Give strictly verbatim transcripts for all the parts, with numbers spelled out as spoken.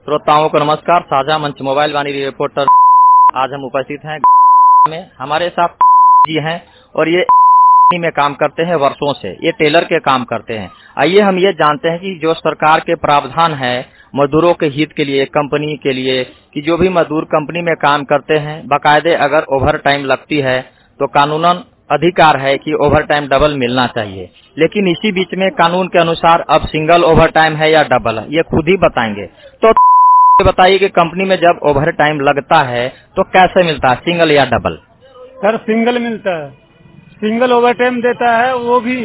श्रोताओं को नमस्कार। साझा मंच मोबाइल वाणी रिपोर्टर आज हम उपस्थित हैं में। हमारे साथ जी हैं और ये में काम करते हैं वर्षों से, ये टेलर के काम करते हैं। आइए हम ये जानते हैं कि जो सरकार के प्रावधान है मजदूरों के हित के लिए, कंपनी के लिए, कि जो भी मजदूर कंपनी में काम करते हैं बाकायदे अगर ओवर टाइम लगती है तो कानूनन अधिकार है कि ओवर टाइम डबल मिलना चाहिए। लेकिन इसी बीच में कानून के अनुसार अब सिंगल ओवर टाइम है या डबल है, ये खुद ही बताएंगे। तो बताइए कि कंपनी में जब ओवर टाइम लगता है तो कैसे मिलता है, सिंगल या डबल? सर सिंगल मिलता है, सिंगल ओवर टाइम देता है। वो भी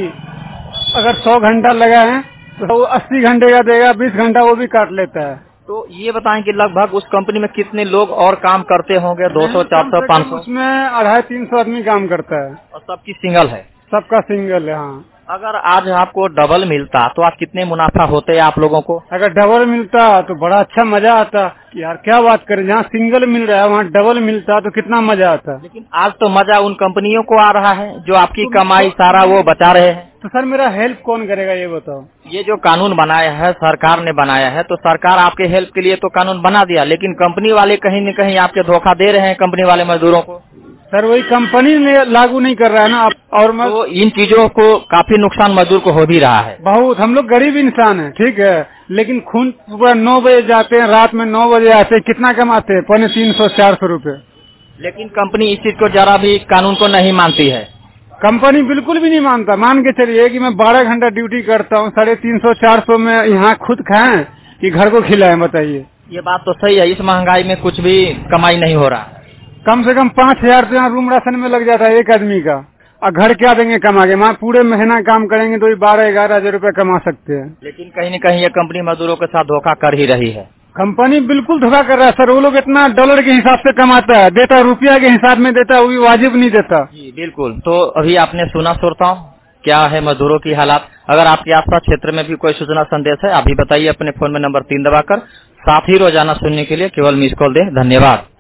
अगर सौ घंटा लगा है तो वो अस्सी घंटे का देगा, बीस घंटा वो भी काट लेता है। तो ये बताएं कि लगभग उस कंपनी में कितने लोग और काम करते होंगे? दो सौ, चार सौ, पाँच सौ? उसमें अढ़ाई तीन सौ आदमी काम करता है और सबकी सिंगल है? सबका सिंगल है। हाँ, अगर आज आपको डबल मिलता तो आज कितने मुनाफा होते आप लोगों को? अगर डबल मिलता तो बड़ा अच्छा मजा आता कि यार क्या बात करें, जहाँ सिंगल मिल रहा है वहाँ डबल मिलता तो कितना मजा आता। लेकिन आज तो मजा उन कंपनियों को आ रहा है जो आपकी कमाई सारा वो बचा रहे हैं। तो सर मेरा हेल्प कौन करेगा ये बताओ? ये जो कानून बनाया है सरकार ने बनाया है, तो सरकार आपके हेल्प के लिए तो कानून बना दिया, लेकिन कंपनी वाले कहीं न कहीं आपके धोखा दे रहे हैं कंपनी वाले मजदूरों को। सर वही कंपनी ने लागू नहीं कर रहा है ना आप, और मैं तो इन चीजों को काफी नुकसान मजदूर को हो भी रहा है। बहुत, हम लोग गरीब इंसान हैं, ठीक है, लेकिन खून सुबह नौ बजे जाते हैं, रात में नौ बजे आते हैं, कितना कमाते हैं? पौने तीन सौ चार सौ रूपये। लेकिन कंपनी इस चीज को जरा भी कानून को नहीं मानती है। कंपनी बिल्कुल भी नहीं मानता। मान के चलिए कि मैं बारह घंटा ड्यूटी करता हूँ, साढ़े तीन सौ चार सौ में यहाँ खुद खाएं कि घर को खिलाएं, बताइए। ये बात तो सही है, इस महंगाई में कुछ भी कमाई नहीं हो रहा। कम से कम पाँच हजार तो यहाँ रूम राशन में लग जाता है एक आदमी का, और घर क्या देंगे कमा के? वहाँ पूरे महीना काम करेंगे तो बारह ग्यारह हजार रूपये कमा सकते हैं। लेकिन कहीं न कहीं ये कंपनी मजदूरों के साथ धोखा कर ही रही है। कंपनी बिल्कुल धोखा कर रहा है सर। वो लोग इतना डॉलर के हिसाब से कमाता है, देता रुपया के हिसाब में देता है, वो भी वाजिब नहीं देता। जी बिल्कुल। तो अभी आपने सुना श्रोताओं क्या है मजदूरों की हालात। अगर आपके आसपास क्षेत्र में भी कोई सूचना संदेश है अभी बताइए अपने फोन में नंबर तीन दबाकर। साथ ही रोजाना सुनने के लिए केवल मिस कॉल दे। धन्यवाद।